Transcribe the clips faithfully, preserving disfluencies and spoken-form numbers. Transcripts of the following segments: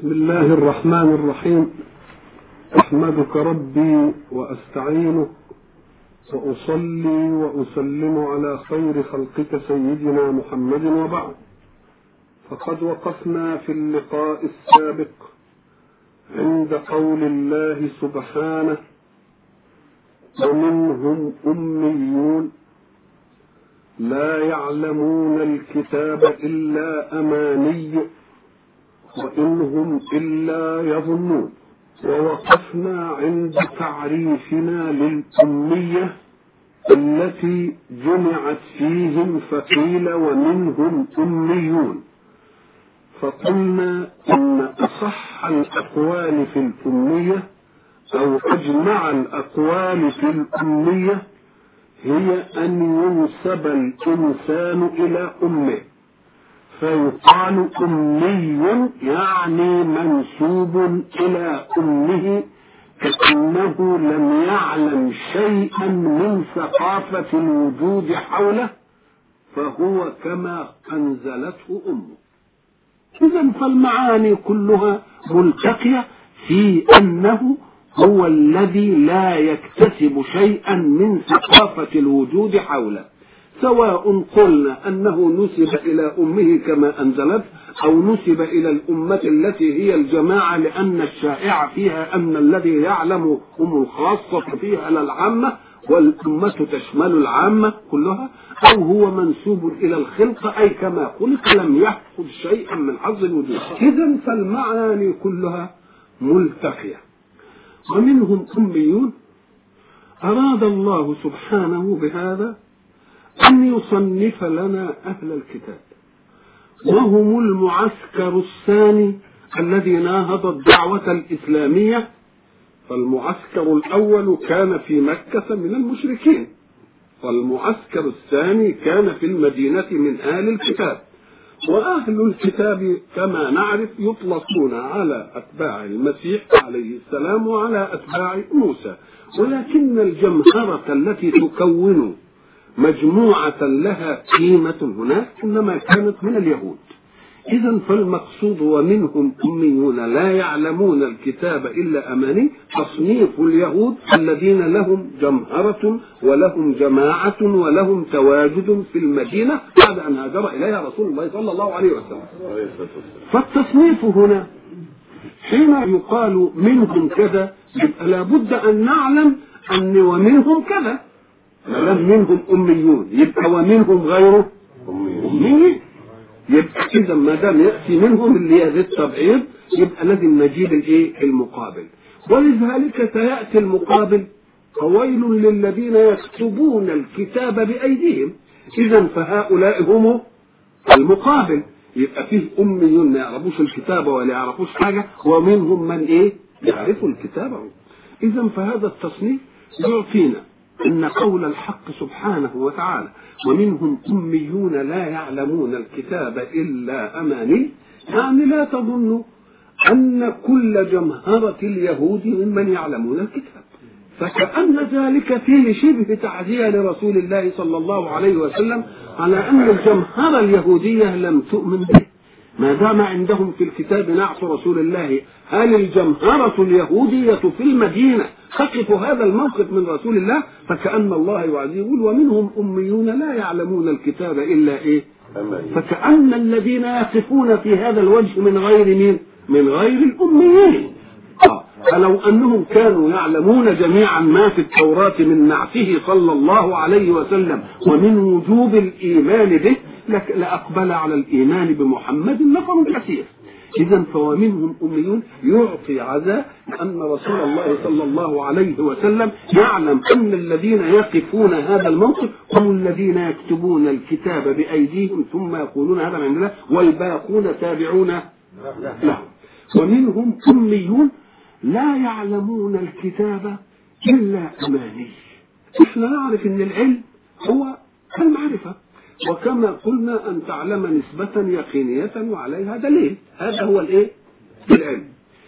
بسم الله الرحمن الرحيم. أحمدك ربي وأستعينك وأصلي وأسلم على خير خلقك سيدنا محمد، وبعد، فقد وقفنا في اللقاء السابق عند قول الله سبحانه: ومنهم أميون لا يعلمون الكتاب إلا أماني وإنهم إلا يظنون. ووقفنا عند تعريفنا للأمية التي جمعت فيهم فقيل ومنهم أميون، فقلنا إن أصح الأقوال في الأمية أو أجمع الأقوال في الأمية هي أن ينسب الإنسان إلى أمه، فيقال أمي يعني منسوب إلى أمه، كأنه لم يعلم شيئا من ثقافة الوجود حوله، فهو كما أنزلته أمه. إذن فالمعاني كلها ملتقية في أنه هو الذي لا يكتسب شيئا من ثقافة الوجود حوله، سواء قلنا أنه نسب إلى أمه كما أنزلت، أو نسب إلى الأمة التي هي الجماعة، لأن الشائع فيها أن الذي يعلم هم الخاصة فيها للعامة، والأمة تشمل العامة كلها، أو هو منسوب إلى الخلق، أي كما خلق لم يحفظ شيئا من حظ الوجود. إذن فالمعاني كلها ملتقية. ومنهم أميون أراد الله سبحانه بهذا أن يصنف لنا أهل الكتاب، وهم المعسكر الثاني الذي ناهض الدعوة الإسلامية. فالمعسكر الأول كان في مكة من المشركين، والمعسكر الثاني كان في المدينة من أهل الكتاب. وأهل الكتاب كما نعرف يطلقون على أتباع المسيح عليه السلام وعلى أتباع موسى، ولكن الجمهرة التي تكون مجموعة لها قيمة هناك إنما كانت من اليهود. إذن فالمقصود ومنهم أميون لا يعلمون الكتاب إلا أماني، تصنيف اليهود الذين لهم جمهرة ولهم جماعة ولهم تواجد في المدينة بعد أن هاجر إليها رسول الله صلى الله عليه وسلم. فالتصنيف هنا حين يقال منهم كذا يبقى لابد أن نعلم أن ومنهم كذا، لم منهم أميون يبقى ومنهم غيره أميين. يبقى إذا ما دام يأتي منهم اللي هي ذي التبعيض يبقى لازم نجيب الإيه المقابل، ولذلك سيأتي المقابل: فويل للذين يكتبون الكتاب بأيديهم. إذا فهؤلاء هم المقابل، يبقى فيه أميون ما يعرفوش الكتاب ولا يعرفوش حاجة، ومنهم من إيه يعرفوا الكتاب. إذا فهذا التصنيف يعطينا إن قول الحق سبحانه وتعالى: ومنهم أميون لا يعلمون الكتاب إلا أماني، يعني لا تظنوا أن كل جمهرة اليهود ممن يعلمون الكتاب، فكأن ذلك فيه شبه تعزية لرسول الله صلى الله عليه وسلم على أن الجمهرة اليهودية لم تؤمن به ما دام عندهم في الكتاب نعت رسول الله. هل الجمهرة اليهودية في المدينة خطفوا هذا الموقف من رسول الله؟ فكأن الله يعزيه يقول: ومنهم أميون لا يعلمون الكتاب إلا إيه؟ فكأن الذين يقفون في هذا الوجه من غير مين؟ من غير الأميين. فلو أنهم كانوا يعلمون جميعا ما في التوراة من نعته صلى الله عليه وسلم ومن وجوب الإيمان به لأقبل على الإيمان بمحمد نفر كثير. إذن فومنهم أميون يعطي عزاء أن رسول الله صلى الله عليه وسلم يعلم أن الذين يقفون هذا الموقف هم الذين يكتبون الكتاب بأيديهم ثم يقولون هذا من الله، والباقون تابعون له. ومنهم أميون لا يعلمون الكتاب إلا أماني. إحنا نعرف أن العلم هو المعرفة، وكما قلنا أن تعلم نسبة يقينية وعليها دليل، هذا هو الإيه؟ العلم.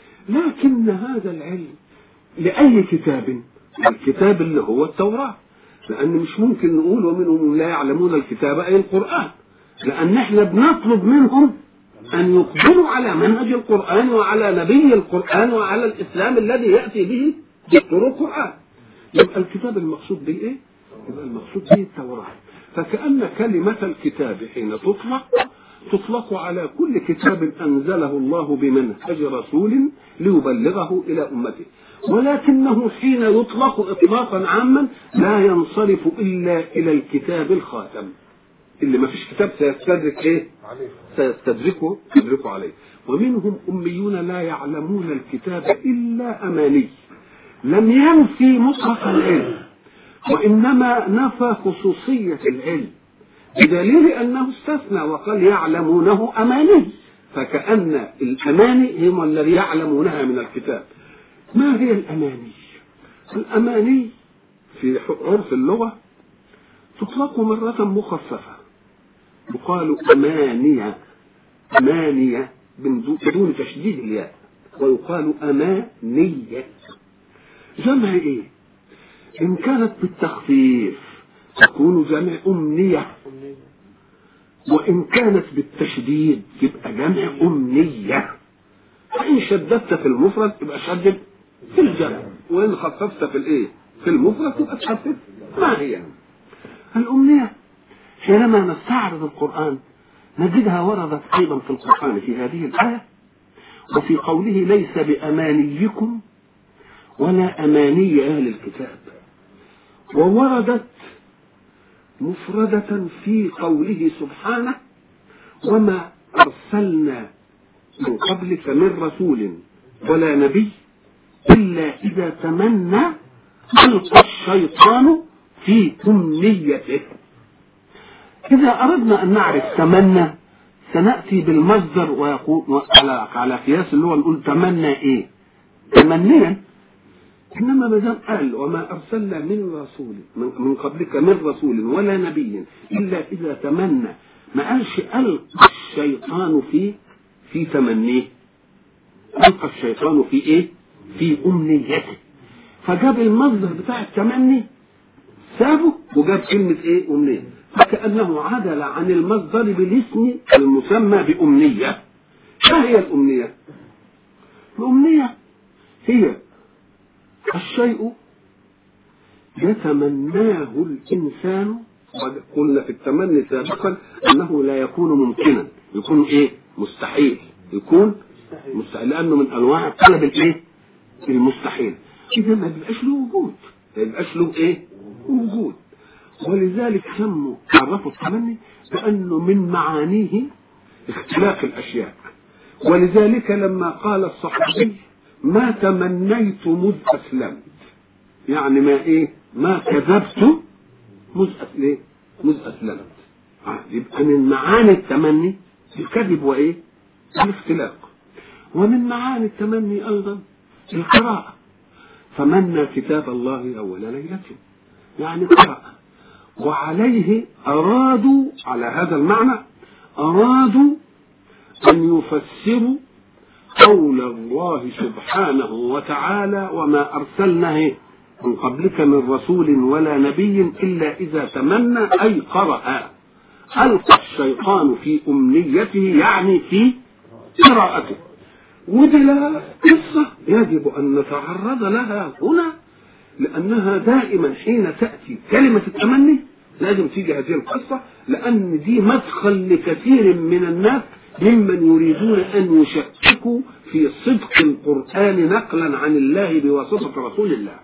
لكن هذا العلم لأي كتاب؟ الكتاب اللي هو التوراة، لأن مش ممكن نقول ومنهم لا يعلمون الكتاب أي القرآن، لأن احنا بنطلب منهم أن يقبلوا على منهج القرآن وعلى نبي القرآن وعلى الإسلام الذي يأتي به دستور القرآن. يبقى الكتاب المقصود به إيه؟ يبقى المقصود به التوراة. فكأن كلمة الكتاب حين تطلق تطلق على كل كتاب أنزله الله بمنهج رسول ليبلغه إلى أمته، ولكنه حين يطلق إطلاقا عاما لا ينصرف إلا إلى الكتاب الخاتم اللي ما فيش كتاب سيستدرك إيه؟ سيستدركه يدركه عليه. ومنهم أميون لا يعلمون الكتاب إلا أماني، لم ينفي مطلق العلم وإنما نفى خصوصية العلم، بدليل أنه استثنى وقال يعلمونه أماني، فكأن الأماني هم الذي يعلمونها من الكتاب. ما هي الأماني؟ الأماني في عرف اللغة تطلق مرة مخففة، يقال أمانية أمانية بدون تشديد الياء، ويقال أمانية. جمع إيه؟ إن كانت بالتخفيف تكون جمع أمنية، وإن كانت بالتشديد تبقى جمع أمنية. فإن شددت في المفرد تبقى شدد في الجمع، وإن خففت في الإيه؟ في المفرد تبقى تخفف. ما هي الأمنية؟ حينما نستعرض القرآن نجدها وردت أيضا في القرآن في هذه الآية وفي قوله ليس بأمانيكم ولا أماني أهل الكتاب، ووردت مفردة في قوله سبحانه وما أرسلنا من قبلك من رسول ولا نبي إلا إذا تمنى ألقى الشيطان في أمنيته. إذا أردنا أن نعرف تمنى سنأتي بالمصدر ويقول على على قياس اللي هو نقول تمنى إيه؟ تمنيا. إنما ما دام قال وما أرسلنا من رسول من قبلك من رسول ولا نبي إلا إذا تمنى، ما قالش ألقى الشيطان في في تمنيه، ألقى الشيطان في إيه؟ في أمنيته. فجاب المصدر بتاع التمني سابه وجاب كلمة إيه؟ أمنية، فكأنه عدل عن المصدر بالاسم المسمى بأمنية. ما هي الأمنية؟ الأمنية هي الشيء يتمناه الإنسان، وقلنا في التمني سابقا أنه لا يكون ممكنا، يكون إيه؟ مستحيل، يكون مستحيل لأنه من أنواع طلب الإيه؟ المستحيل. إذا ما بيبقاش له وجود، ما بيبقاش له إيه؟ وجود. ولذلك سموا عرفوا التمني بأنه من معانيه اختلاف الأشياء. ولذلك لما قال الصحابي ما تمنيت مذ أسلمت، يعني ما إيه؟ ما كذبت مذ ليه؟ مذ أسلمت. آه يبقى من معاني التمني الكذب وإيه؟ الاختلاق. ومن معاني التمني أيضا القراءة، فمنى كتاب الله أول ليلة، يعني قرأ. وعليه أرادوا على هذا المعنى أرادوا أن يفسروا قول الله سبحانه وتعالى وما أرسلنا من قبلك من رسول ولا نبي إلا إذا تمنى أي قرأ ألقى الشيطان في أمنيته، يعني في قراءته. ودي لها قصة يجب أن نتعرض لها هنا، لأنها دائما حين تأتي كلمة التمني لازم تيجي هذه القصة، لأن دي مدخل لكثير من الناس ممن يريدون أن يشككوا في صدق القرآن نقلا عن الله بواسطة رسول الله.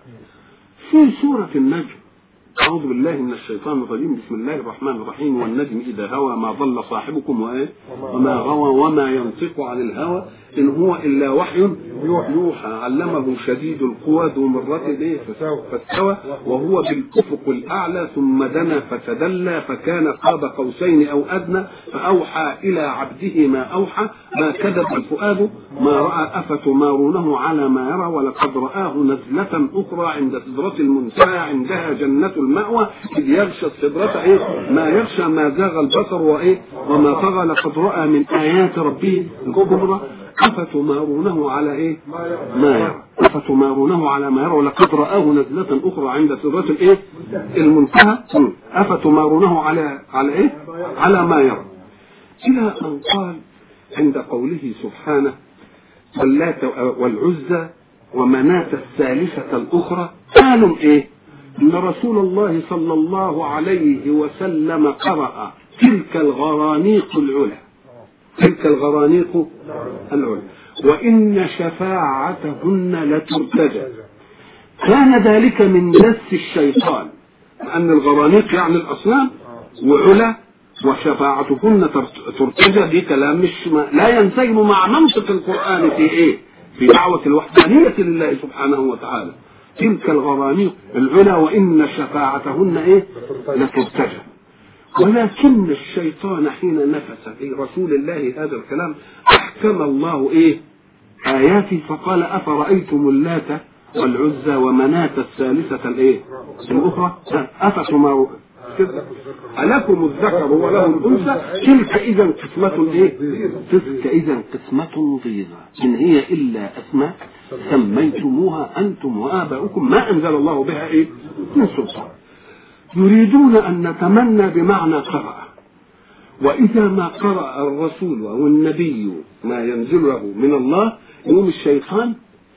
في سورة النجم أعوذ بالله من الشيطان الرجيم بسم الله الرحمن الرحيم والنجم إذا هوى ما ضل صاحبكم وإيه وما غوى وما ينطق عن الهوى إن هو إلا وحي يوحى علمه شديد القوى ذو مرة إيه فاستوى وهو بالأفق الأعلى ثم دنا فتدلى فكان قاب قوسين أو أدنى فأوحى إلى عبده ما أوحى ما كذب الفؤاد ما رأى أفتمارونه على ما يرى ولقد رآه نزلة أخرى عند سدرة المنتهى عندها جنة المأوى إذ يغشى السدرة إيه ما يغشى ما زاغ البصر وإيه وما طغى لقد رأى من آيات ربه الكبرى أفتمارونه على إيه ما يرى أفتمارونه على ما يرى ولقد رآه نزلة أخرى عند سدرة الإيه المنتهى أفتمارونه على على إيه على ما يرى إلى أن قال عند قوله سبحانه واللات والعزى ومناة الثالثة الأخرى قالوا إيه؟ إن رسول الله صلى الله عليه وسلم قرأ تلك الغرانيق العلا تلك الغرانيق العلا وإن شفاعتهن لترتجى. كان ذلك من دس الشيطان، لأن الغرانيق يعني الأصنام، وعلا وشفاعتهن ترتجى دي كلام مش لا ينسجم مع منطق القرآن في إيه؟ في دعوة الوحدانية لله سبحانه وتعالى. تلك الغرانيق العلا وإن شفاعتهن إيه؟ لترتجى. ولكن الشيطان حين نفس في رسول الله هذا الكلام أحكم الله إيه؟ آياتي فقال أفرأيتم اللات والعزى ومناة الثالثة الإيه؟ الأخرى أفتما ألكم الذكر وله الأنثى تلك إذا قسمة إيه؟ تلك إذا قسمة ضيزى إن هي إلا أسماء سميتموها أنتم وآباؤكم ما أنزل الله بها إيه؟ من سلطان. يريدون أن نتمنى بمعنى قرأ، وإذا ما قرأ الرسول أو النبي ما ينزل له من الله يوم الشيطان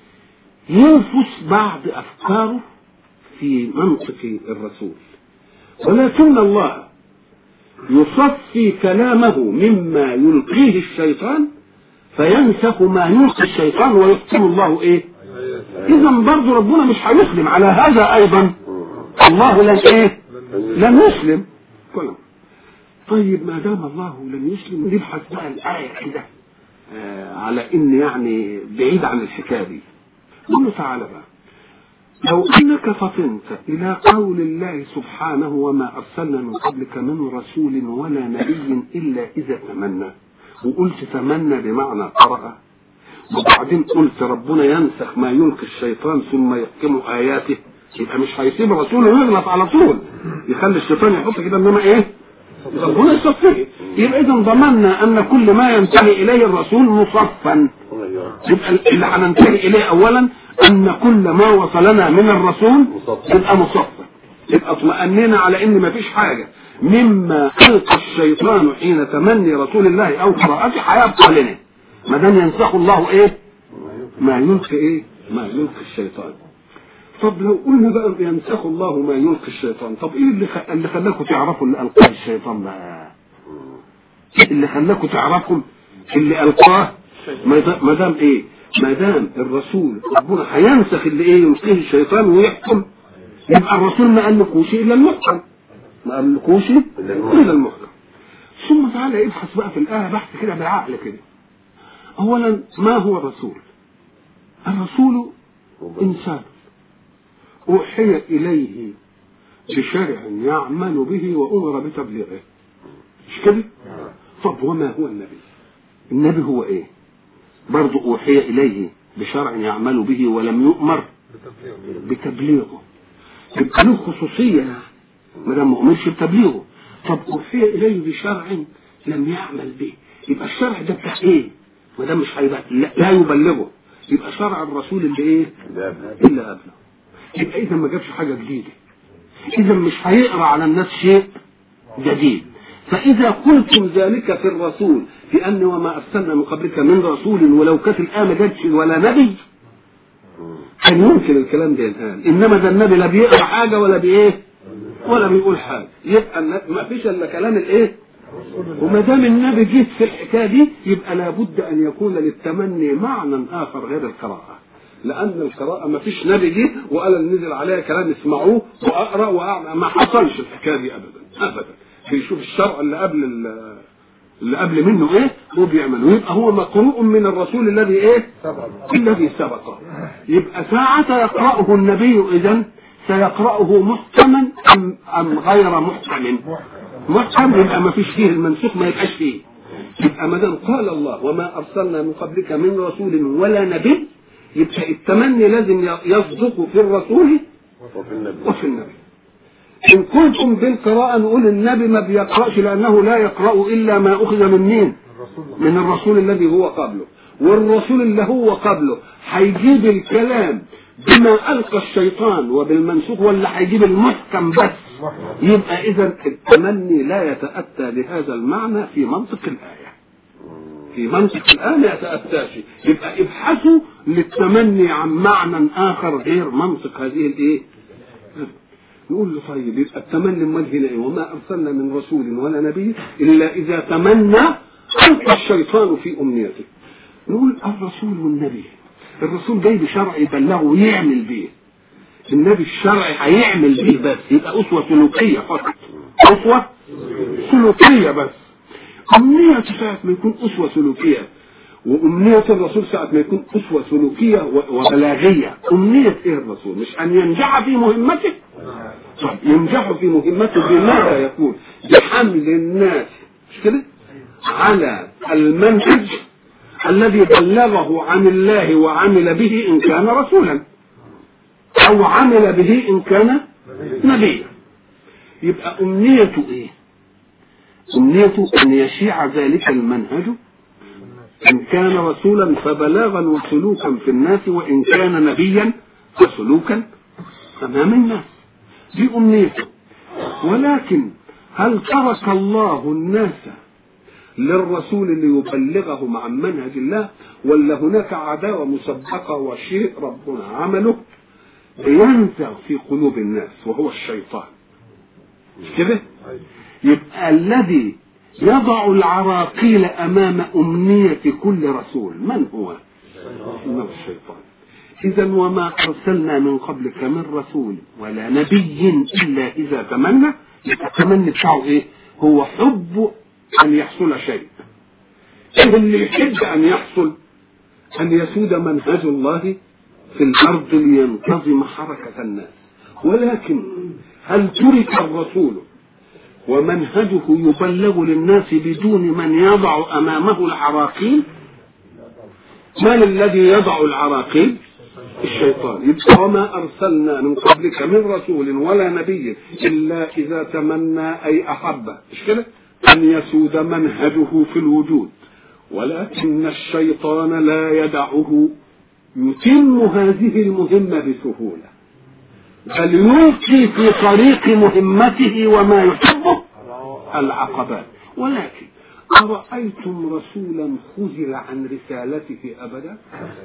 ينفس بعض أفكاره في منطق الرسول، ولكن الله يصفي كلامه مما يلقيه الشيطان فينسخ ما يلقي الشيطان ويحكم الله إيه؟ إذا برضو ربنا مش هيسلم على هذا أيضا، الله لن إيه؟ لن يسلم كلام. طيب ما دام الله لن يسلم نبحث بقى الآية كده آه على إن يعني بعيد عن الحكاية دي. قل له تعالى بقى لو أنك فطنت إلى قول الله سبحانه وما أرسلنا من قبلك من رسول ولا نبي إلا إذا تمنى، وقلت تمنى بمعنى قرأ، وبعدين قلت ربنا ينسخ ما يلقي الشيطان ثم يحكم آياته، يبقى مش هيسيب رسوله يغلط على طول يخلي الشيطان يحط كده انما ايه ربنا يصفيه. يبقى اذا ضمننا ان كل ما ينتهي اليه الرسول مصفا، يبقى اللي هننتهي اليه اولا ان كل ما وصلنا من الرسول يبقى مصفا، يبقى اطمأننا على ان ما فيش حاجه مما القى الشيطان حين تمني رسول الله او قراءته هيبقى لنا ما دام ينسخ الله ايه ما يلقي ايه ما يلقي الشيطان. طب لو قلنا بقى ينسخ الله ما يلقي الشيطان، طب ايه اللي خ... اللي خلاكم تعرفوا اللي القاه الشيطان بقى؟ اللي خلاكم تعرفوا اللي القاه ما دام ايه ما دام الرسول ربنا هينسخ اللي ايه يلقيه الشيطان ويحكم، يبقى الرسول ما قالكوش الا المحكم، ما قالكوش الا المحكم. ثم تعالى ابحث بقى في الايه بحث كده بالعقل كده. اولا ما هو الرسول؟ الرسول انسان أوحي إليه بشرع يعمل به وأمر بتبليغه، مش كده؟ طب وما هو النبي؟ النبي هو إيه؟ برضو أوحي إليه بشرع يعمل به ولم يؤمر بتبليغه، يبقى له خصوصية ما دام ما أمرش بتبليغه. طب أوحي إليه بشرع لم يعمل به، يبقى الشرع ده بتاع إيه؟ ما دام مش هيبقى لا يبلغه، يبقى شرع الرسول اللي إيه؟ إلا قبله. يبقى إذا ما جابش حاجة جديدة، إذا مش هيقرأ على الناس شيء جديد. فإذا قلتم ذلك في الرسول في أن وما أرسلنا من قبلك من رسول ولو كانت الآن ما جاتش ولا نبي كان يمكن الكلام ده الآن، إنما ده النبي لا بيقرأ حاجة ولا بإيه ولا بيقول حاجة، يبقى ما فيش إلا كلام الإيه. وما دام النبي جيت في الحكاية دي يبقى لابد أن يكون للتمني معنى آخر غير القراءة، لأن القراءة ما فيش نبي جه وقال نزل عليها كلام اسمعوه وأقرأ وأعمل، ما حصلش الحكاية دي أبدا أبدا. بيشوف الشرع اللي قبل اللي قبل منه إيه هو بيعمله، يبقى هو مقروء من الرسول الذي إيه الذي سبقه. يبقى ساعة يقرأه النبي إذن سيقرأه محكما أم أم غير محكم؟ محكم، يبقى ما فيش فيه المنسوخ ما يبقاش فيه. يبقى ما دام قال الله وما أرسلنا من قبلك من رسول ولا نبي، يبقى التمني لازم يصدق في الرسول وفي النبي, وفي النبي. إن كنتم بالقراءة نقول النبي ما بيقرأش لأنه لا يقرأ إلا ما أخذ من مين؟ من الرسول الذي هو قبله، والرسول اللي هو قبله هيجيب الكلام بما ألقى الشيطان وبالمنسوخ ولا هيجيب المحكم بس؟ يبقى إذا التمني لا يتأتى بهذا المعنى في منطق الآية. في منطق الآن ما يتأتاش. يبقى ابحثوا للتمني عن معنى آخر غير منطق هذه الإيه؟ نقول له طيب يبقى التمني امال هنا ايه؟ وما ارسلنا من رسول ولا نبي الا اذا تمنى القى الشيطان في امنيته. نقول الرسول والنبي، الرسول جاي بشرع يبلغه ويعمل بيه، النبي الشرع هيعمل بيه بس، يبقى اسوه سلوكيه فقط، اسوه سلوكيه بس. امنيه ساعه ما يكون اسوه سلوكيه، وامنيه الرسول ساعه ما يكون اسوه سلوكيه وبلاغيه. امنيه ايه الرسول؟ مش ان ينجح في مهمته، طب ينجح في مهمته بماذا يكون؟ بحمل الناس مش كده على المنهج الذي بلغه عن الله وعمل به ان كان رسولا، او عمل به ان كان نبيا. يبقى امنيته ايه؟ امنيته ان يشيع ذلك المنهج ان كان رسولا فبلاغا وسلوكا في الناس، وان كان نبيا فسلوكا امام الناس. دي امنيته. ولكن هل ترك الله الناس للرسول ليبلغهم عن منهج الله، ولا هناك عداوة مسبقة وشيء ربنا عمله ينزع في قلوب الناس وهو الشيطان؟ مش كده؟ يبقى الذي يضع العراقيل امام امنية كل رسول من هو؟ انه الشيطان. إذا وما أرسلنا من قبلك من رسول ولا نبي إلا إذا تمنى. التمني بتاعه إيه؟ هو حب أن يحصل شيء. إيه اللي يحب أن يحصل؟ أن يسود منهج الله في الأرض لينتظم حركة الناس. ولكن هل ترك الرسول ومنهجه يبلغ للناس بدون من يضع أمامه العراقيل؟ من الذي يضع العراقيل؟ الشيطان. يبقى وما أرسلنا من قبلك من رسول ولا نبي إلا إذا تمنى أي أحب مش كده أن يسود منهجه في الوجود، ولكن الشيطان لا يدعه يتم هذه المهمة بسهولة، بل يلقي في طريق مهمته وما يحبه العقبات. ولكن أرأيتم رسولا خذل عن رسالته أبدا؟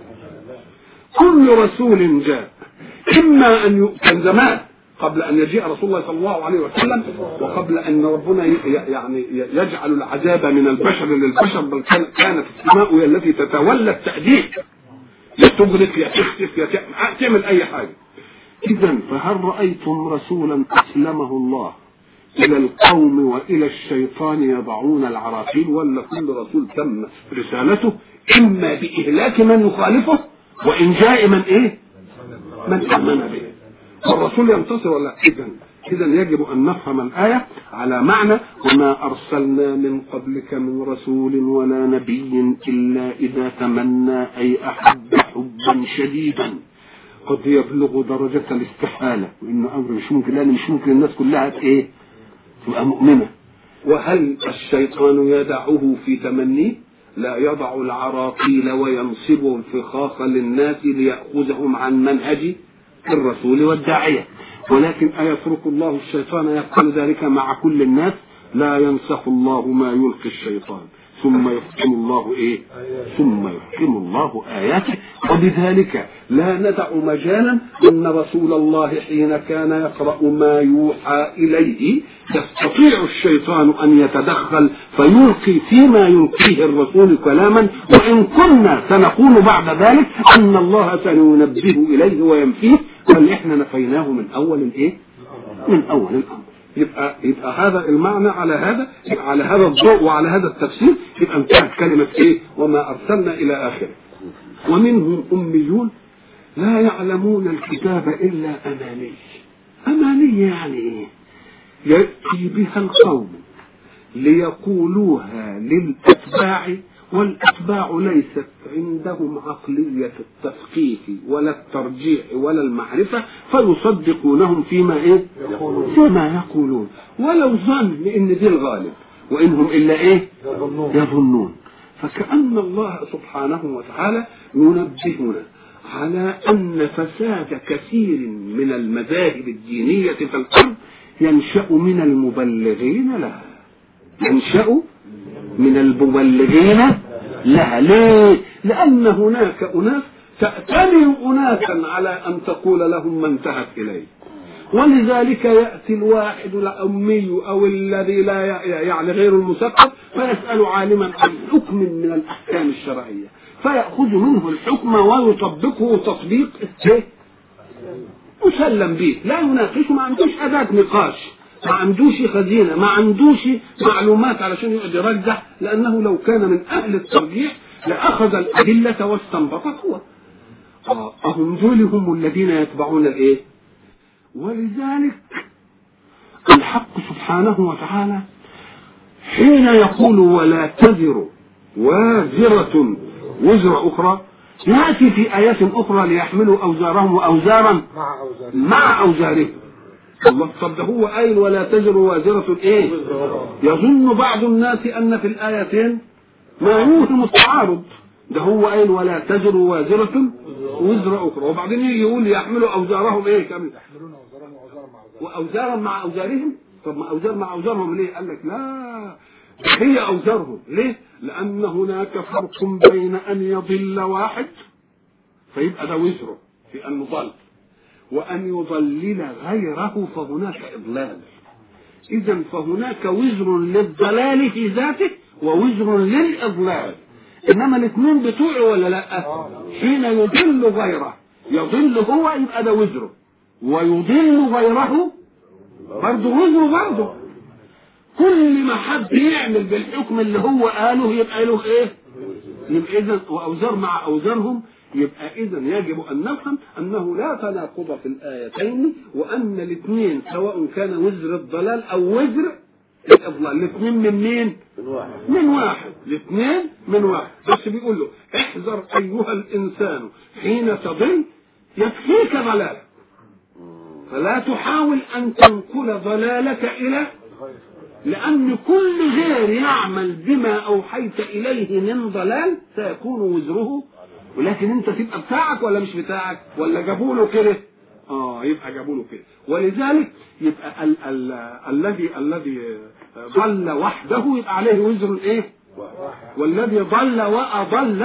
كل رسول جاء إما أن ي... كان زمان قبل أن يجيء رسول الله صلى الله عليه وسلم، وقبل أن ربنا ي... يعني يجعل العذاب من البشر للبشر، بل كانت السماء هي التي تتولى التأديب، يتغرق يا تخسف يا تعمل أي حاجة. إذا فهل رأيتم رسولا أسلمه الله إلى القوم وإلى الشيطان يضعون العراقيل؟ ولا كل رسول تم رسالته إما بإهلاك من يخالفه وإن جاء من إيه؟ من آمن به. والرسول ينتصر ولا؟ إذن إذن يجب أن نفهم الآية على معنى وما أرسلنا من قبلك من رسول ولا نبي إلا إذا تمنى أي أحب حبا شديدا قد يبلغ درجة الاستحالة، وإن أمر مش ممكن، لأن مش ممكن الناس كلها إيه؟ تبقى مؤمنة. وهل الشيطان يدعه في تمنيه؟ لا، يضع العراقيل وينصب الفخاخ للناس ليأخذهم عن منهج الرسول والداعية. ولكن أيترك الله الشيطان يفعل ذلك مع كل الناس؟ لا، ينسخ الله ما يلقي الشيطان ثم يحكم الله ايه؟ ثم يحكم الله آياته. وبذلك لا ندع مجالا ان رسول الله حين كان يقرأ ما يوحى اليه يستطيع الشيطان ان يتدخل فيلقي فيما يلقيه الرسول كلاما، وان كنا سنقول بعد ذلك ان الله سينبه اليه وينفيه، بل احنا نفيناه من اول الايه؟ من اول الامر. يبقى يبقى هذا المعنى على هذا على هذا الضوء وعلى هذا التفسير يبقى انتهت كلمة ايه؟ وما ارسلنا الى اخره. ومنهم اميون لا يعلمون الكتاب الا اماني. اماني يعني ايه؟ يأتي بها القوم ليقولوها للاتباع، والاتباع ليست عندهم عقلية التفقيه ولا الترجيح ولا المعرفة، فيصدقونهم فيما ايه؟ فيما يقولون، ولو ظن ان دي الغالب وانهم الا ايه؟ يظنون. فكأن الله سبحانه وتعالى ينبهنا على ان فساد كثير من المذاهب الدينية في الارض ينشأ من المبلغين لها، ينشأ من المبلغين لها. ليه؟ لأن هناك أناس تأتمن أناسا على أن تقول لهم ما انتهت إليه، ولذلك يأتي الواحد الأمي أو الذي لا يعني غير المثقف فيسأل عالما عن حكم من الأحكام الشرعية فيأخذ منه الحكم ويطبقه تطبيق مسلم به، لا يناقشه، ما عندوش أداة نقاش، ما عندوش خزينة، ما عندوش معلومات علشان يقعد يرجح، لأنه لو كان من أهل الترجيح لأخذ الأدلة واستنبطت هو. أهم دول هم الذين يتبعون الإيه؟ ولذلك الحق سبحانه وتعالى حين يقول ولا تزر وازرة وزر أخرى يأتي في آيات أخرى ليحملوا أوزارهم وأوزارا مع أوزارهم. الله طب ده هو قايل ولا تزر وازرة إيه؟ يظن بعض الناس أن في الآيتين ما يوهم التعارض، ده هو قايل ولا تزر وازرة وزر أخرى وبعدين يقول يحملوا أوزارهم إيه كامل وأوزارا مع أوزارهم. طب ما أوزار مع أوزارهم ليه؟ قال لك لا هي أوزارهم. ليه؟ لأن هناك فرق بين أن يضل واحد فيبقى ده وزره في أن يضل وأن يضلل غيره فهناك إضلال. إذا فهناك وزر للضلال في ذاته ووزر للإضلال، إنما الاثنين بتوعه ولا لا؟ حين يضل غيره يضل هو يبقى ده وزره، ويضل غيره برضه وزره برضه. كل ما حد يعمل بالحكم اللي هو قاله يبقى له ايه؟ يبقى اذا واوزار مع اوزارهم. يبقى اذا يجب ان نفهم انه لا تناقض في الايتين، وان الاثنين سواء كان وزر الضلال او وزر الاضلال الاثنين من مين؟ من واحد. من واحد، الاثنين من واحد. بس بيقول له احذر ايها الانسان حين تضل يكفيك ضلال، فلا تحاول ان تنقل ضلالك الى، لأن كل غير يعمل بما أوحيت إليه من ضلال سيكون وزره، ولكن أنت تبقى بتاعك ولا مش بتاعك ولا جابوله كده؟ آه يبقى جابوله كده. ولذلك يبقى ال ال الذي الذي ضل وحده يبقى عليه وزر إيه؟ والذي ضل وأضل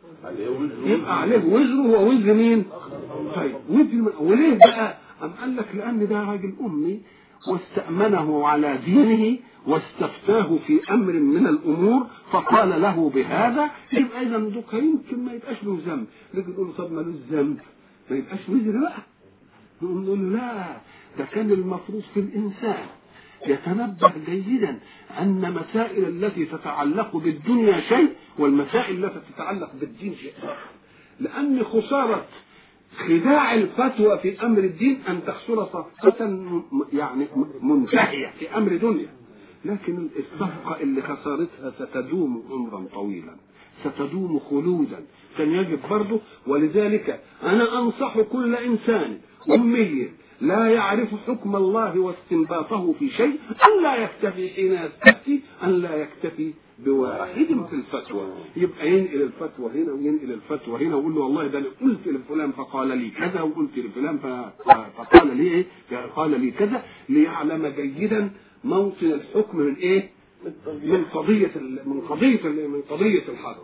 يبقى عليه وزره ووزر مين؟ طيب وزر وليه بقى؟ أم قال لك لأن ده راجل أمي واستأمنه على دينه واستفتاه في أمر من الأمور فقال له بهذا، يبقى إذا دوك يمكن ما يبقاش له ذنب، لكن نقول له طب ما له ذنب ما يبقاش وزر بقى. نقول له لا، ده كان المفروض في الإنسان يتنبه جيدا أن مسائل التي تتعلق بالدنيا شيء والمسائل التي تتعلق بالدين شيء آخر، لأن خسارة خداع الفتوى في أمر الدين أن تخسر صفقة يعني منتهية في أمر دنيا، لكن الصفقة اللي خسارتها ستدوم عمرا طويلا، ستدوم خلودا، كان يجب برضه. ولذلك أنا أنصح كل إنسان أمي لا يعرف حكم الله واستنباطه في شيء أن لا يكتفي حين يستفتي أن لا يكتفي بواحد في الفتوى، يبقى ينقل الفتوى هنا وينقل الفتوى هنا ويقول له والله ده انا قلت لفلان فقال لي كذا وقلت لفلان فقال لي ايه قال لي كذا، ليعلم جيدا موطن الحكم من ايه؟ من قضيه من قضيه من قضيه الحق.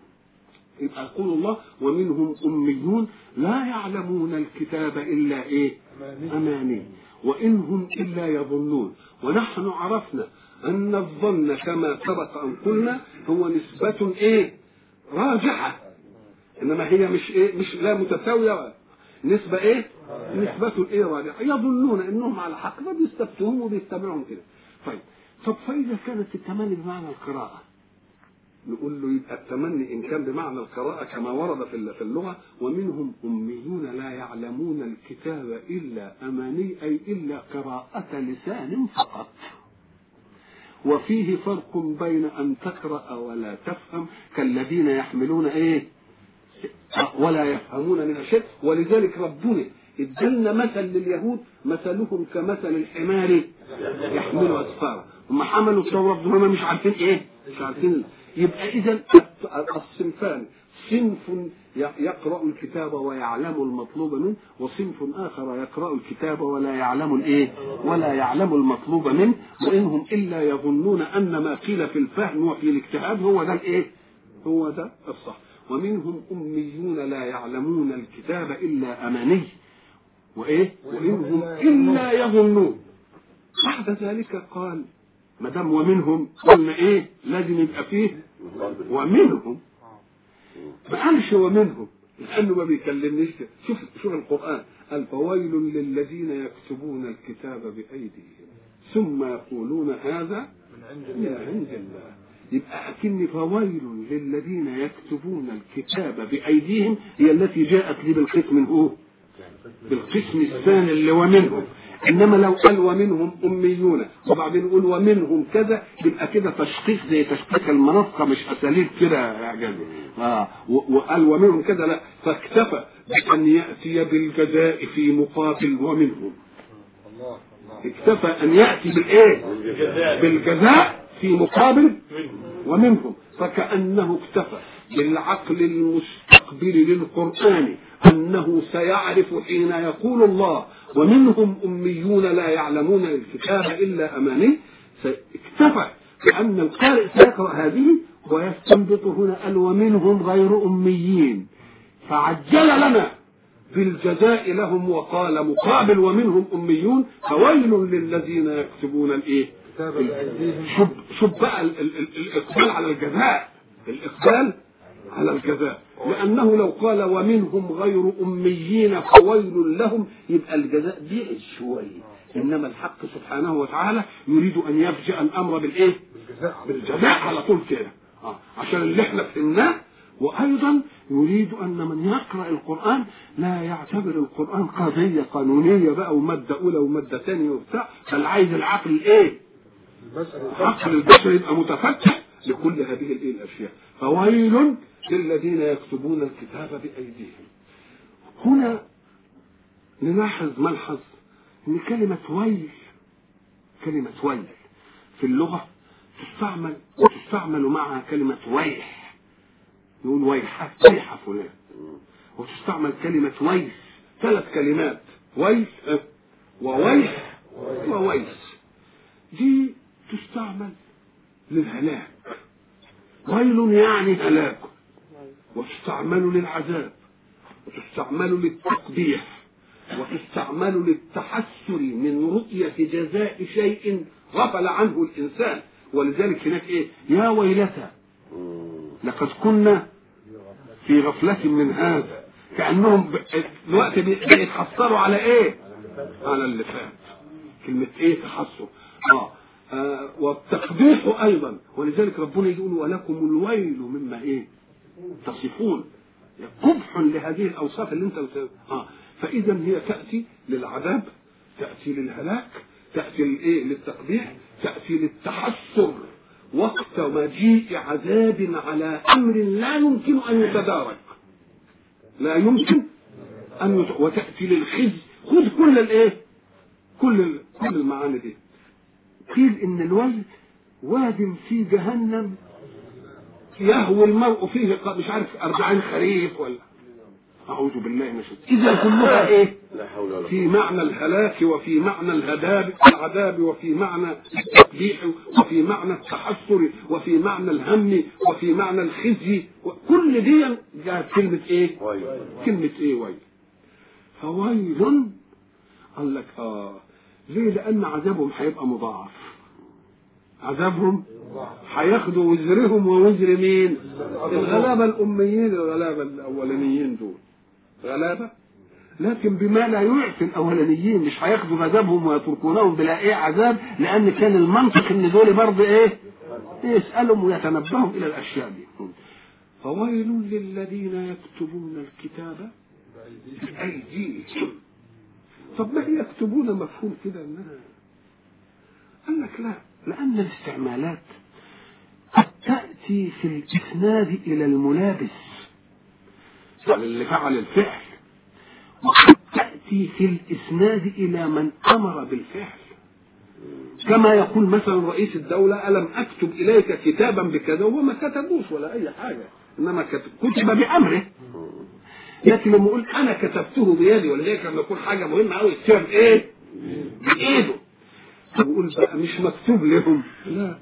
يبقى يقول الله ومنهم اميون لا يعلمون الكتاب الا ايه؟ اماني وانهم الا يظنون. ونحن عرفنا أن الظن كما سبق أن قلنا هو نسبة إيه؟ راجحة، إنما هي مش إيه؟ مش لا متساوية، نسبة إيه؟ نسبة إيه راجحة، يظنون إنهم على حق فبيستفتهم وبيتبعهم كده. طيب طب فإذا كانت التمني بمعنى القراءة نقول له يبقى التمني إن كان بمعنى القراءة كما ورد في اللغة ومنهم أميون لا يعلمون الكتاب إلا أماني أي إلا قراءة لسان فقط. وفيه فرق بين أن تقرأ ولا تفهم كالذين يحملون إيه ولا يفهمون من شيء. ولذلك ربنا ادلنا مثل لليهود مثلهم كمثل الحمار يحمل أسفارا، هم حملوا التوراة هم مش عارفين إيه مش عارفين. يبقى إذن الصنفان صنف يقرأ الكتاب ويعلم المطلوب منه وصنف آخر يقرأ الكتاب ولا يعلم الإيه ولا يعلم المطلوب منه، وإنهم إلا يظنون أن ما قيل في الفهم وفي الاجتهاد هو ده الإيه هو ده الصح. ومنهم أميون لا يعلمون الكتاب إلا أماني وإيه وإنهم إلا يظنون. بعد ذلك قال ما دام ومنهم قلنا إيه لازم يبقى فيه ومنهم، ما قالش ومنهم لأنه ما بيكلمنيش. شوف شوف القرآن قال فويل للذين يكتبون الكتاب بأيديهم ثم يقولون هذا من عند الله. يبقى أكن فويل للذين يكتبون الكتاب بأيديهم هي التي جاءت لي بالقسم هو بالقسم الثاني اللي ومنهم. إنما لو قال ومنهم أميون وبعدين يقول ومنهم كذا يبقى كده تشخيص زي تشخيص المنطقة مش أساليب كده يا جدع. آه وقال ومنهم كذا لا، فاكتفى بأن يأتي بالجزاء في مقابل ومنهم. اكتفى أن يأتي بالإيه؟ بالجزاء في مقابل ومنهم، فكأنه اكتفى بالعقل المستقبل للقرآن أنه سيعرف حين يقول الله ومنهم أميون لا يعلمون الكتاب إلا أماني، اكتفى بأن القارئ سيقرأ هذه ويستنبط هنا قال ومنهم غير أميين، فعجل لنا بالجزاء لهم وقال مقابل ومنهم أميون فويل للذين يكتبون الإيه؟ شوف شوف بقى الإقبال على الجزاء، الإقبال على الجزاء، لأنه لو قال ومنهم غير أميين فويل لهم يبقى الجزاء بعيد شوية. إنما الحق سبحانه وتعالى يريد أن يفجأ الأمر بالإيه؟ بالجزاء على طول كده، آه. عشان اللي احنا فهمناه. وأيضا يريد أن من يقرأ القرآن لا يعتبر القرآن قضية قانونية بقى ومادة أولى ومادة ثانية وبتاع، بل عايز العقل الإيه؟ العقل البشري يبقى متفتح لكل هذه الإيه الأشياء. فويل للذين يكتبون الكتاب بأيديهم. هنا نلاحظ ملحظ ان كلمة ويل كلمة ويل في اللغة تستعمل وتستعمل معها كلمة ويح، نقول ويحة ويحة فلان، وتستعمل كلمة ويس، ثلاث كلمات ويس وويح وويس، دي تستعمل للهلاك. ويل يعني هلاك، وتستعمل للعذاب، وتستعمل للتقبيح، وتستعمل للتحسر من رؤية جزاء شيء غفل عنه الإنسان. ولذلك هناك إيه؟ يا ويلتى لقد كنا في غفلة من هذا، كأنهم الوقت بيتحسروا على إيه؟ على اللي فات. كلمة إيه؟ تحسر. آه. آه والتقبيح أيضا، ولذلك ربنا يقول ولكم الويل مما إيه؟ تصفون، قبح لهذه الأوصاف اللي أنت آه. فإذا هي تأتي للعذاب، تأتي للهلاك، تأتي للإيه؟ للتقبيح، تأتي للتحسر وقت مجيء عذاب على أمر لا يمكن أن يتدارك، لا يمكن أن يت... وتأتي للخزي. خذ كل الإيه؟ كل ال... كل المعاني دي. قيل إن الويل واد في جهنم يهوي المرء فيه مش عارف أربعين خريف ولا أعوذ بالله من الشيطان. إذا كلها إيه؟ في معنى الهلاك وفي معنى الهداب العذاب وفي معنى التقبيح وفي معنى التحسر وفي معنى الهم وفي معنى الخزي، وكل دي جاءت كلمة إيه؟ كلمة إيه؟ ويل. فويل قال لك آه ليه؟ لأن عذابهم هيبقى مضاعف، عذابهم هياخدوا وزرهم ووزر مين؟ الغلابة الأميين، الغلابة الأولانيين دول غلابة، لكن بما لا يعفي الأولانيين مش هياخدوا عذابهم ويتركونهم بلا إيه عذاب، لأن كان المنطق إن دول برضه إيه؟ يسألهم ويتنبههم إلى الأشياء دي. فويل للذين يكتبون الكتاب بأيديهم. طب ما هي يكتبون مفهوم كده إنها؟ قال لك لا، لأن الاستعمالات قد تأتي في الإسناد إلى الملابس اللي فعل الفعل، وقد تأتي في الإسناد إلى من أمر بالفعل، كما يقول مثلا رئيس الدولة ألم أكتب إليك كتابا بكذا، وهو ما كتبوش ولا أي حاجة، إنما كتب بأمره. لكن لما يقول أنا كتبته بيدي، ولذلك لما يكون حاجة مهمة أوي يكتبها بإيه؟ بإيده. يقول بقى مش مكتوب لهم، لا،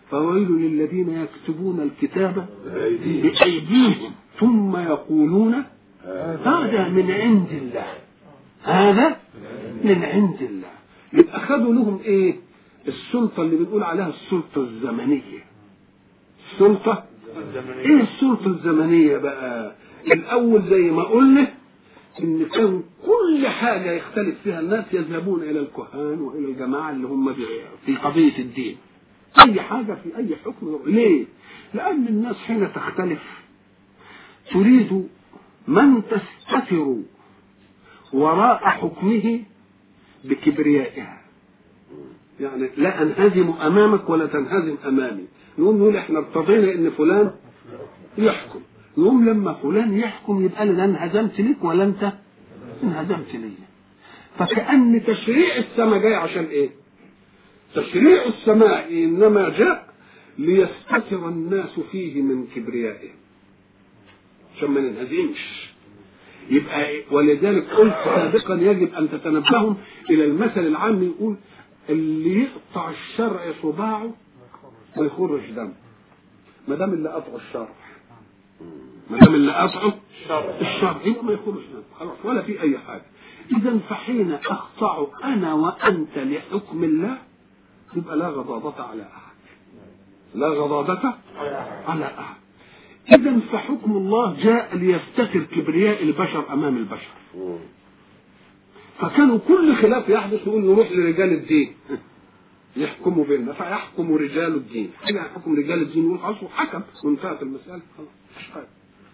فويل للذين يكتبون الكتاب بأيديهم ثم يقولون هذا من عند الله، هذا من عند الله. يبقى خدوا لهم ايه؟ السلطة اللي بنقول عليها السلطة الزمنية. السلطة ايه السلطة الزمنية بقى؟ الاول زي ما قلنا ان كان كل حاجة يختلف فيها الناس يذهبون الى الكهان والى الجماعة اللي هم في قضية الدين. اي حاجة في اي حكم. ليه؟ لان الناس حين تختلف تريد من تستتر وراء حكمه بكبريائها. يعني لا انهزم امامك ولا تنهزم امامي. نقوم نقول احنا ارتضينا ان فلان يحكم. نقوم لما فلان يحكم يبقى انا لا انهزمت لك ولا انت انهزمت لي. فكأن تشريع السماء جاي عشان ايه؟ تشريع السماء انما جاء ليستتر الناس فيه من كبريائهم عشان ما ننهزمش. يبقى ولذلك قلت سابقا يجب ان تتنبهوا الى المثل العام يقول اللي يقطع الشرع صباعه ما يخرج دم. ما دام اللي قطعه الشرع ما دام اللي قطعه الشرع يبقى ما يخرج دم خلاص ولا في اي حاجه. اذا فحين اخضع انا وانت لحكم الله يبقى لا غضاضة على احد، لا غضاضة على احد. اذا فحكم الله جاء ليفتكر كبرياء البشر امام البشر. فكانوا كل خلاف يحدث يقول نروح لرجال الدين يحكموا بيننا، فيحكم رجال الدين. حين يحكم رجال الدين يقول خلاص وحكم وانتهت المسألة خلاص مش حاجة.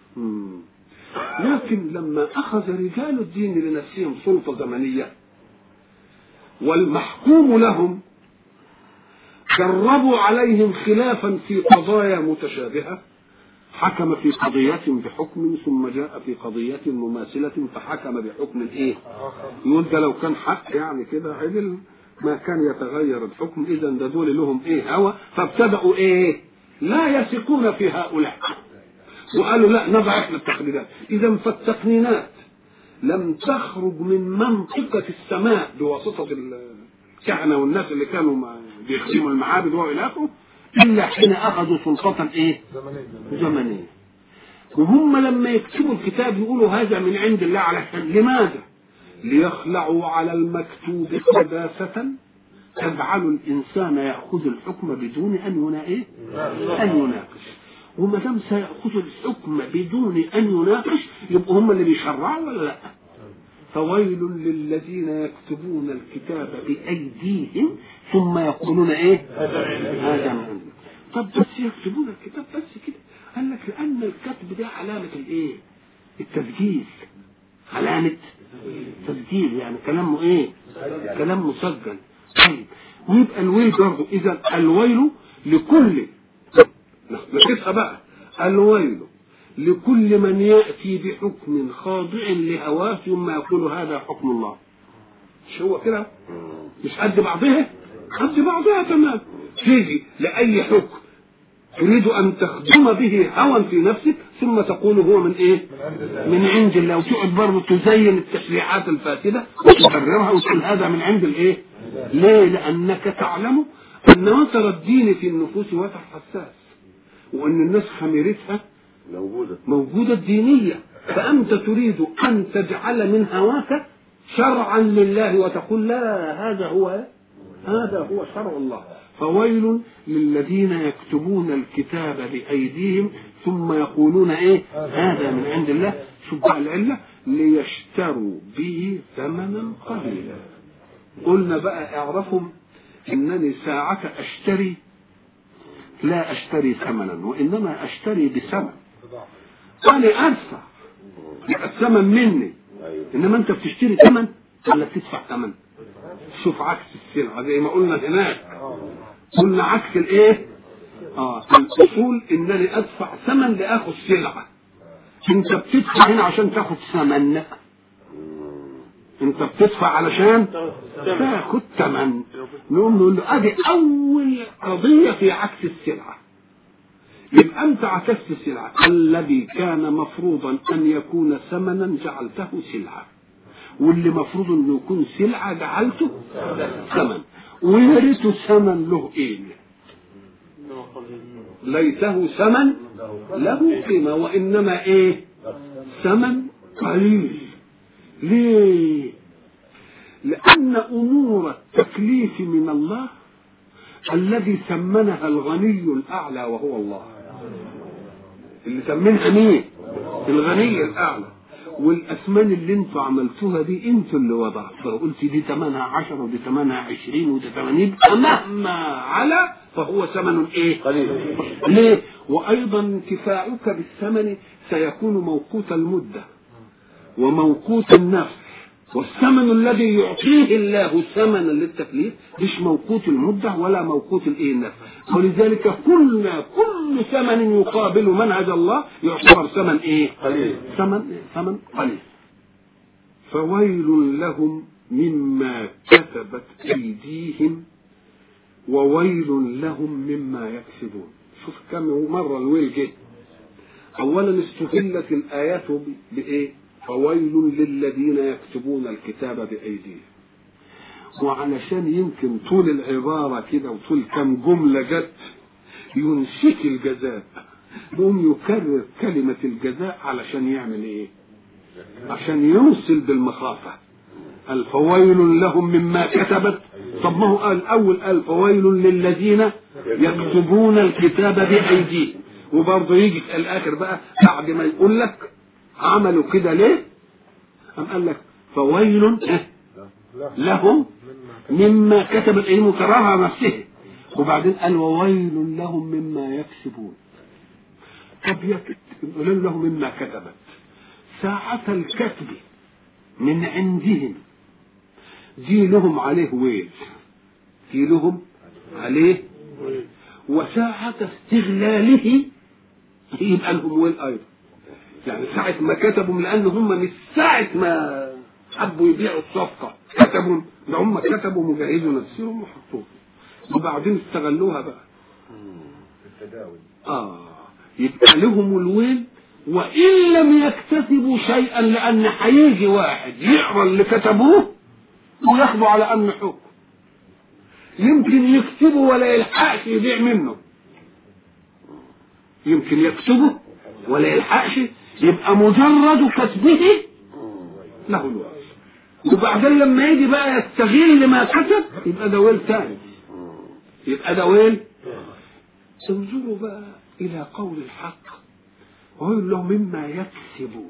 لكن لما أخذ رجال الدين لنفسهم سلطة زمنية والمحكوم لهم جربوا عليهم خلافا في قضايا متشابهة، حكم في قضية بحكم ثم جاء في قضية مماثلة فحكم بحكم ايه؟ يقول ده لو كان حق يعني كده عدل ما كان يتغير الحكم. اذا ده دول لهم ايه هوى. فابتدأوا ايه؟ لا يثقون في هؤلاء وقالوا لا نضع احنا التقنينات. اذا فالتقنينات لم تخرج من منطقة السماء بواسطة الكهنة والناس اللي كانوا بيخدموا المعابد والى اخره الا حين اخذوا سلطة ايه؟ زمنية. وهم لما يكتبوا الكتاب يقولوا هذا من عند الله. على لماذا؟ ليخلعوا على المكتوب قداسة تجعل الانسان ياخذ الحكم بدون ان ايه؟ ان يناقش. وما دام سيأخذ الحكم بدون ان يناقش يبقوا هم اللي بيشرعوا ولا لا؟ فويل للذين يكتبون الكتاب بأيديهم ثم يقولون ايه؟ هذا من عند. طب بس يكتبون الكتاب بس كده؟ قال لك لأن الكتب ده علامة الايه؟ التسجيل. علامة تسجيل يعني كلامه ايه؟ كلام مسجل. طيب ويبقى الويل برضه. إذا الويل لكل نقصها بقى الويل لكل من يأتي بحكم خاضع لهواه ثم يقول هذا حكم الله. مش هو كده؟ مش قد بعضها؟ قد بعضها تمام. تيجي لأي حكم تريد أن تخدم به هوى في نفسك ثم تقول هو من إيه؟ من عند الله. وتقعد برضه تزين التشريعات الفاسدة وتكررها وتقول هذا من عند الإيه؟ ليه؟ لأنك تعلم أن وتر الدين في النفوس وتر حساس وأن الناس خميرتها موجودة موجودة الدينية. فأنت تريد أن تجعل من هواك شرعا لله وتقول لا هذا هو هذا هو شرع الله. فويل للذين يكتبون الكتاب بأيديهم ثم يقولون ايه؟ هذا من عند الله. شوف بقى العلة ليشتروا به ثمنا قليلا. قلنا بقى اعرفوا انني ساعة اشتري لا اشتري ثمنا وانما اشتري بثمن. انا ادفع يبقى الثمن مني، انما انت بتشتري ثمن ولا بتدفع ثمن؟ شوف عكس السلعة زي ما قلنا هناك. قلنا عكس الايه؟ اه الاصول انني ادفع ثمن لاخذ سلعة. انت بتدفع هنا عشان تاخذ ثمن. انت بتدفع علشان تاخذ ثمن. نقوم نقول له ادي اول قضية في عكس السلعة. يبقى انت عكست السلعة. الذي كان مفروضا ان يكون ثمنا جعلته سلعة، واللي مفروض انه يكون سلعة جعلته ثمن. ويا ريت ثمن له ايه؟ ليته ثمن له قيمة، وإنما إيه؟ ثمن قليل. ليه؟ لأن أمور التكليف من الله الذي ثمنها الغني الأعلى وهو الله. اللي ثمنها مين؟ الغني الأعلى. والأثمان اللي انتوا عملتوها دي انتوا اللي وضعتوها، قلت دي ثمنها عشرة ودي ثمنها عشرين ودي ثمانين، مهما على فهو ثمن ايه؟ قليل. ليه؟ وأيضا انتفاعك بالثمن سيكون موقوت المدة وموقوت النفس، والثمن الذي يعطيه الله ثمنا للتكليف مش موقوت المدة ولا موقوت الايه النفس. ولذلك كلنا كل ثمن يقابل منهج الله يعتبر ثمن ايه؟ قليل. ثمن ثمن قليل. فويل لهم مما كتبت ايديهم وويل لهم مما يكسبون. شوف كم مرة الويل جه. اولا استهلت الايات بايه؟ فويل للذين يكتبون الكتاب بأيديهم. وعلشان يمكن طول العبارة كده وطول كم جملة جت ينسك الجزاء، يقوم يكرر كلمة الجزاء علشان يعمل ايه؟ عشان يوصل بالمخافة. الفويل لهم مما كتبت. طب ما هو قال أول قال فويل للذين يكتبون الكتاب بأيديهم، وبرضه يجي في الآخر بقى بعد ما يقول لك عملوا كده ليه؟ أم قال لك فويل لهم مما كتبت أيديهم وكررها نفسه، وبعدين قال وويل لهم مما يكسبون. طب يقول لهم مما كتبت، ساعة الكتب من عندهم دي لهم عليه ويل، دي لهم عليه ويل، وساعة استغلاله يبقى لهم ويل أيضا. يعني ساعة ما كتبوا، لأن هم من ساعة ما حبوا يبيعوا الصفقة كتبوا، ده هم كتبوا مجهزوا نفسهم وحطوها، وبعدين استغلوها بقى التداول. آه يبقى لهم الويل وإن لم يكتسبوا شيئا، لأن هيجي واحد يقرأ اللي كتبوه وياخدوا على أمن حكم، يمكن يكتبوا ولا يلحقش يبيع منه، يمكن يكتبوا ولا يلحقش، يبقى مجرد كتبه له الويل. وبعدين لما يجي بقى يستغل ما كتب يبقى ده ويل تاني، يبقى ده ويل. انظروا بقى إلى قول الحق ويقول لهم مما يكسبون.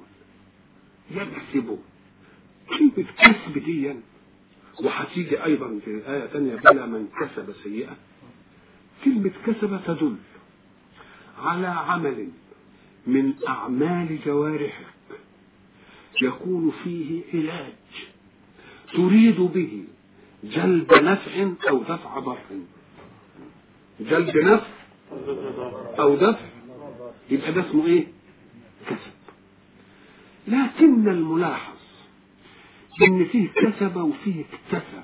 يكسبون كلمة كسب دي، وهتيجي أيضا في آية ثانية بلا من كسب سيئة. كلمة كسب تدل على عمل من أعمال جوارحك يكون فيه علاج تريد به جلب نفع أو دفع ضر. جلب نفع أو دفع، يبقى ده اسمه إيه؟ كسب. لكن الملاحظ إن فيه كسب وفيه اكتسب،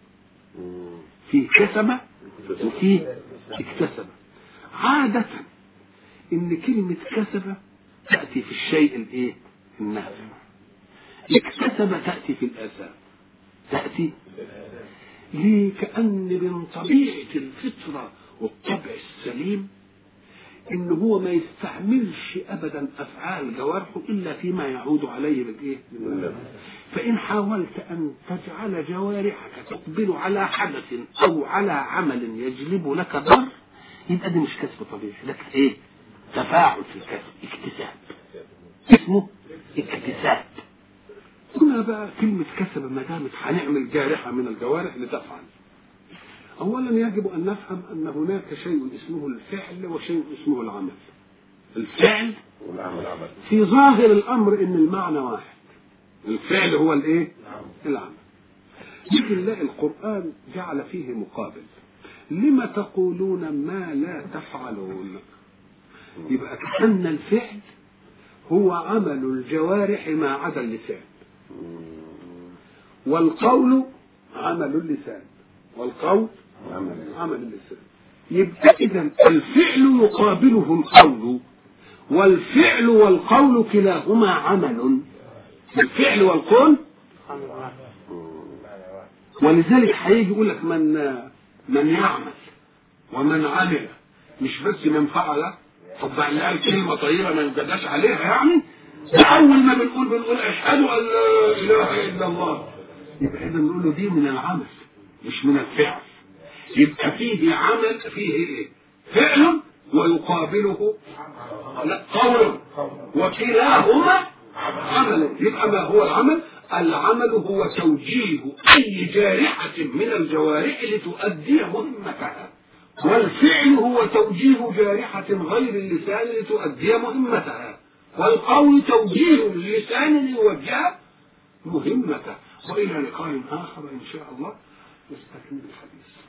فيه كسب وفيه اكتسب. عادة إن كلمة كسب تأتي في الشيء الإيه؟ النافع. اكتسب تأتي في الآثام، تأتي ليه؟ كأن من طبيعة الفطرة والطبع السليم إن هو ما يستعملش أبدا أفعال جوارحه إلا فيما يعود عليه بالإيه؟ فإن حاولت أن تجعل جوارحك تقبل على حدث أو على عمل يجلب لك ضر، يبقى ده مش كسب طبيعي، ده إيه؟ تفاعل في الكسب، اكتساب، اسمه اكتساب. هنا بقى كلمة كسب ما دامت هنعمل جارحة من الجوارح لتفعل. أولا يجب أن نفهم أن هناك شيء اسمه الفعل وشيء اسمه العمل. الفعل والعمل في ظاهر الأمر إن المعنى واحد، الفعل هو الإيه؟ العمل. لكن نلاقي القرآن جعل فيه مقابل، لما تقولون ما لا تفعلون. يبقى كأن الفعل هو عمل الجوارح ما عدا اللسان، والقول عمل اللسان، والقول عمل اللسان. يبقى إذن الفعل يقابله القول، والفعل والقول كلاهما عمل. الفعل والقول، ولذلك هيجي يقول لك من من يعمل ومن عمل مش بس من فعل. طب اللي قال كلمة طيبة ما يجداش عليها يعني؟ ده أول ما بنقول بنقول أشهد أن لا إله إلا الله، يبقى إحنا بنقول له دي من العمل مش من الفعل. يبقى فيه عمل، فيه إيه؟ فعل ويقابله لا قول، وكلاهما عمل. يبقى ما هو العمل؟ العمل هو توجيه أي جارحة من الجوارح لتؤدي مهمتها، والفعل هو توجيه جارحة غير اللسان لتؤدي مهمتها، والقول توجيه اللسان ليوجه مهمته. وإلى لقاء آخر إن شاء الله نستكمل الحديث.